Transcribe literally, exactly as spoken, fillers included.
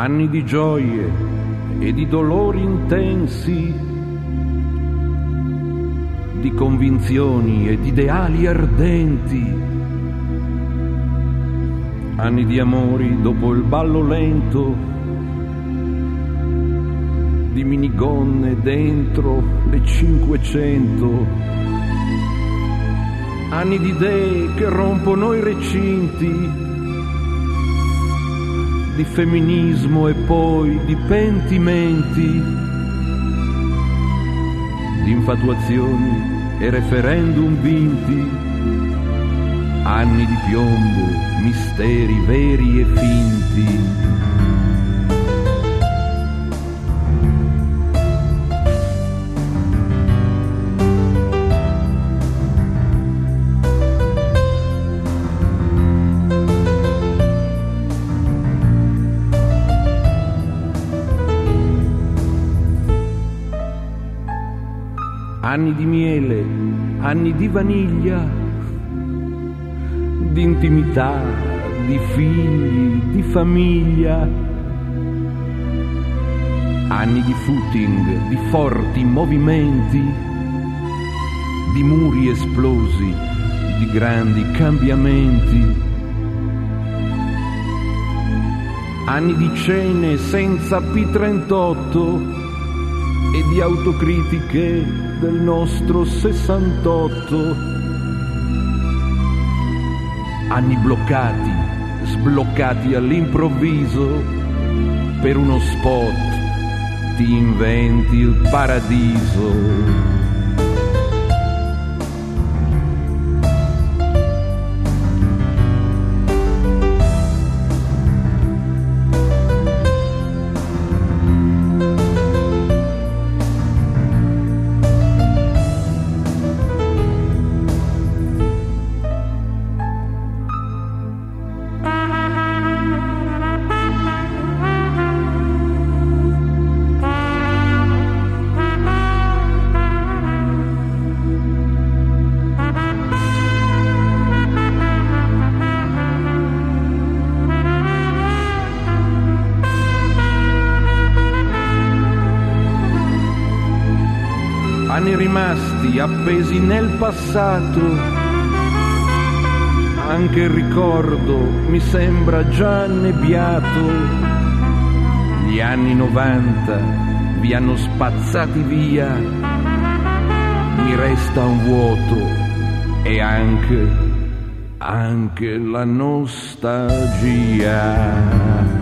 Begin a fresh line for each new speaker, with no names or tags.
anni di gioie e di dolori intensi, di convinzioni ed ideali ardenti, anni di amori dopo il ballo lento, di minigonne dentro le cinquecento, anni di idee che rompono i recinti, di femminismo e poi di pentimenti, di infatuazioni e referendum vinti, anni di piombo, misteri veri e finti. Anni di miele, anni di vaniglia, di intimità, di figli, di famiglia, anni di footing, di forti movimenti, di muri esplosi, di grandi cambiamenti, anni di cene senza P trentotto e di autocritiche del nostro sessantotto, anni bloccati, sbloccati all'improvviso, per uno spot ti inventi il paradiso. Anni rimasti appesi nel passato, anche il ricordo mi sembra già annebbiato. Gli anni novanta vi hanno spazzati via, mi resta un vuoto e anche, anche la nostalgia.